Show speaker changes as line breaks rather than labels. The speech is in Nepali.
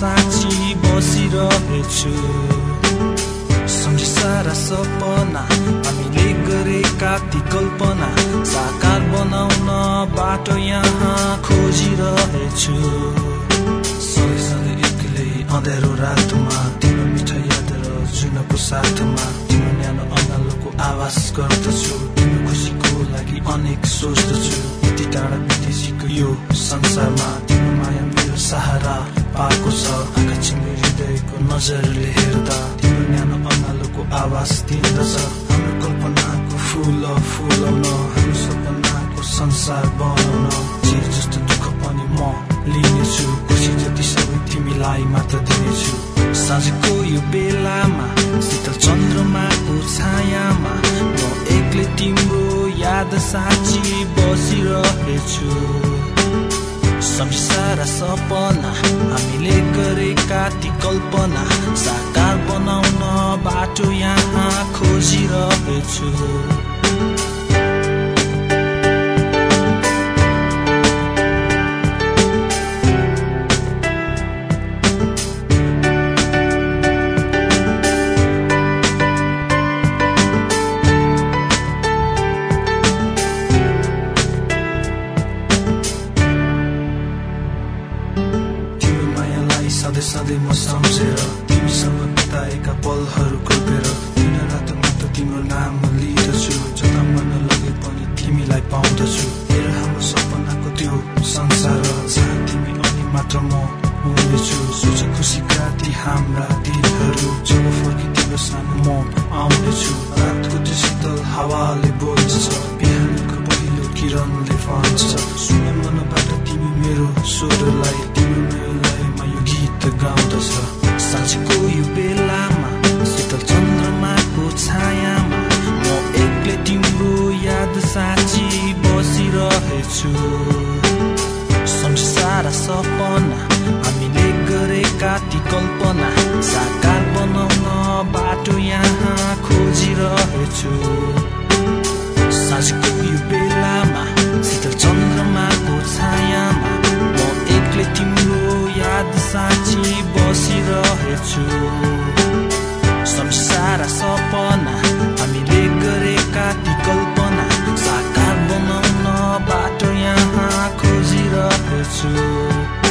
साँची बसिरहेछु सम्झे सारा सपना हामीले गरेका ती कल्पना साकार बनाउन बाटो यहाँ खोजिरहेछु सधैँ एक्लै अँध्यारो रातमा तिम्रो मिठो याद र जुनको साथमा तिम्रो न्यानो अँगालोको आवाज गर्दछु तिम्रो खुसीको लागि अनेक सोच्दछु यति टाढा बितेको यो संसारमा तिम्रो माया मेरो सहारा पाएको छ आँखा चिम्ले हृदयको नजरले हेर्दा तिम्रो न्यानो अँगालोको आवाज दिँदछ हाम्रो कल्पनाको फुल फुलाउन हाम्रो सपनाको संसार बनाउन जे जस्तो दुःख पनि म लिनेछु खुसी जति सबै तिमीलाई मात्र दिनेछु साँझको यो बेलामा शीतल चन्द्रमाको छायामा म एक्लै तिम्रो याद साँची बसिरहेछु सम्झे सारा सपना हामीले गरेका ती कल्पना साकार बनाउन बाटो यहाँ खोजिरहेछु सधैँ म सम्झेर तिमीसँग बिताएका पलहरू कोपेर दिन रात मात्र तिम्रो नाम लिँदछु जता मन लगे पनि तिमीलाई पाउँदछु हेर हाम्रो सपनाको त्यो संसार जहाँ तिमी अनि मात्र म हुनेछु सोच खुसीका ती हाम्रा दिनहरू जब फर्की तिम्रो सानो म आउनेछु रातको त्यो शीतल हावाले बोल्छ बिहानको पहिलो किरणले भन्छ सुने मनबाट तिमी मेरो स्वरलाई तिम्रो लयमा यो गीत गाउँदछ साँझको यो बेलामा शीतल चन्द्रमाको छायामा म एक्लै तिम्रो याद साँची बसिरहेछु सम्झे सारा सपना हामीले गरेका ती कल्पना साकार बनाउन बाटो यहाँ खोजिरहेछु साँझको यो बेलामा शीतल चन्द्रमाको छायामा म एक्लै तिम्रो याद साँची बसिरहेछु सम्झे सारा सपना हामीले गरेका ती कल्पना साकार बनाउन बाटो यहाँ खोजिरहेछु